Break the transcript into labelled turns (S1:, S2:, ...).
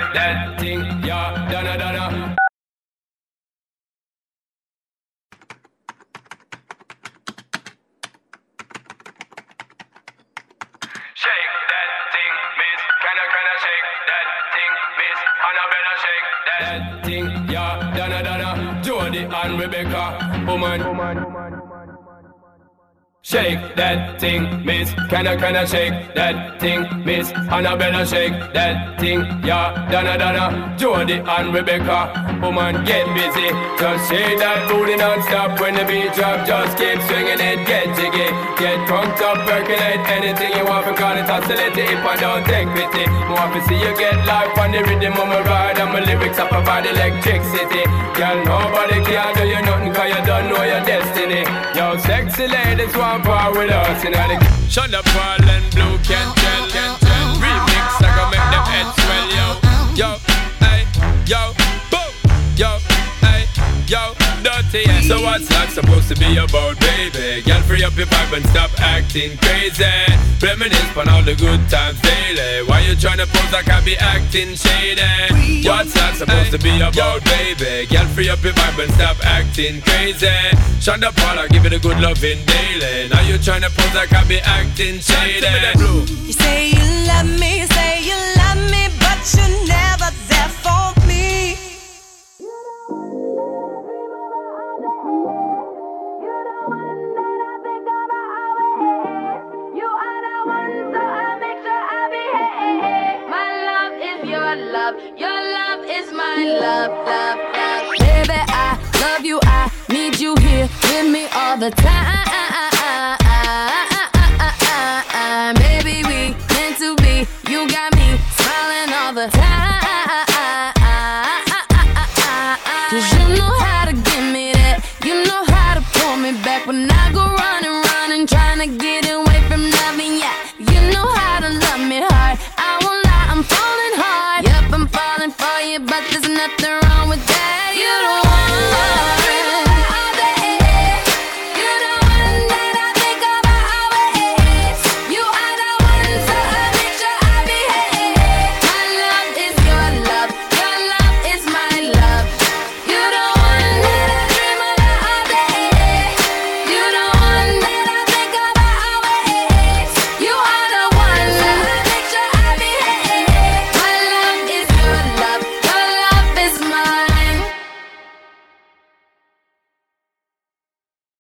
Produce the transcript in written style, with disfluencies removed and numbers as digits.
S1: that thing, yeah, donna donna. Shake that thing, miss. Can I shake that thing, miss? Annabella, shake that thing, yeah, donna donna. Jody and Rebecca, woman. Shake that thing, miss. Can I shake that thing, miss? Annabella, shake that thing, yeah, donna donna. Jody and Rebecca, woman, get busy. Just shake that booty non-stop when the beat drop. Just keep swinging it, get jiggy. Get crunked up, percolate anything you want. Call it oscillate if I don't take pity. More to see you get life on the rhythm of my ride. And my lyrics up about electricity. Girl, nobody can do you nothing cause you don't know your destiny. Yo, sexy ladies want part with us, you know the Shut up, Paul and Blue, can't tell. Remix, I gon' make them heads swell, yo, hey, yo, boom, yo, hey, yo, dirty, yeah. So what's that supposed to be about, baby? Girl, free up your vibe and stop acting crazy. Reminisce on all the good times daily. Why you tryna pose like I be acting shady? What's that supposed to be about, baby? Girl, free up your vibe and stop acting crazy. Shonda Paul, I give it a good loving daily. Now you tryna pose like I be acting shady.
S2: You say you love me, but you're never there for me.
S3: Your love is my love. Baby, I love you, I need you here with me all the time. Baby, we meant to be, you got me smiling all the time. Cause you know how to give me that, you know how to pull me back when I go wrong.